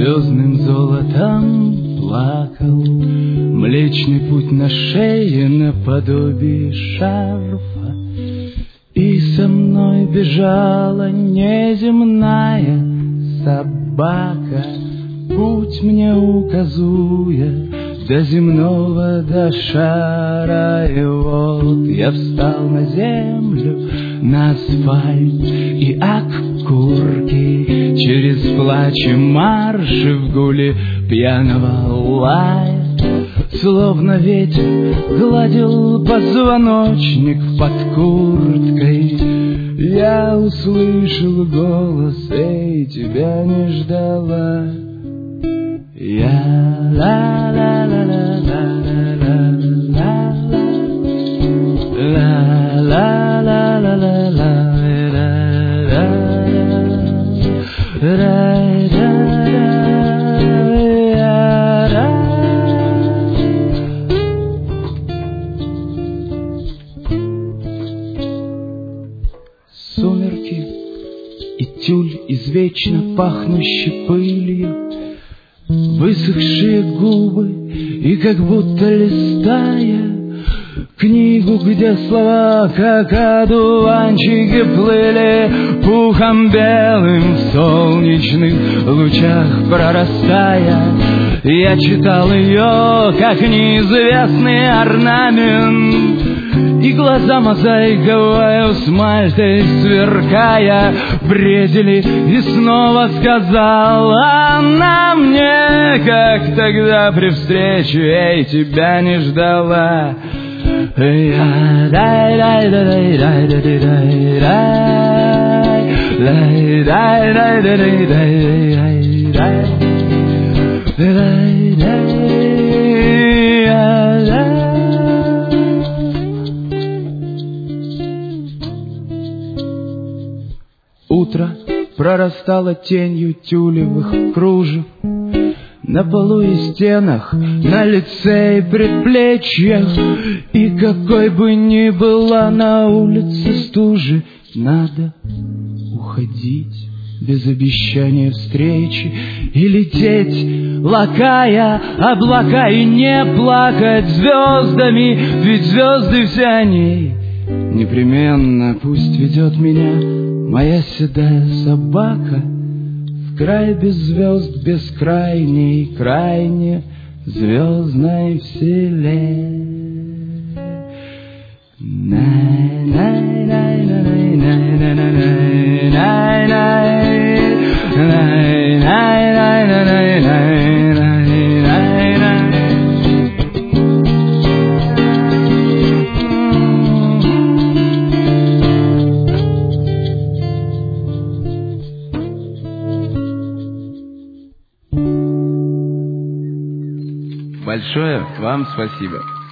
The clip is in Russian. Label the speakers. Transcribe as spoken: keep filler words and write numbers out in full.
Speaker 1: звездным золотом плакал, Млечный путь на шее наподобие шарфа, и со мной бежала неземная собака, путь мне указуя до земного, до шара. И вот я встал на землю, на асфальт и окурки, через плач и марши в гуле пьяного лая. Словно ветер гладил позвоночник под курткой, я услышал голос: «Эй, тебя не ждала». Я ла ла ла ла ла ла ла ла ла ла ла Сумерки и тюль из вечно пахнущей пылью, высохшие губы и как будто листая книгу, где слова, как одуванчики, плыли пухом белым в солнечных лучах прорастая. Я читал ее, как неизвестный орнамент, и глаза мозаиковой смальтой сверкая бредили, и снова сказала она мне, как тогда при встрече: «Эй, тебя не ждала». Утро прорастало тенью тюлевых кружев на полу и стенах, на лице и предплечьях. И какой бы ни была на улице стужи, надо уходить без обещания встречи и лететь, лакая облака, и не плакать звездами, ведь звезды все они непременно. Пусть ведет меня моя седая собака в край без звезд, бескрайней, крайне звездной вселенной.
Speaker 2: Большое вам спасибо.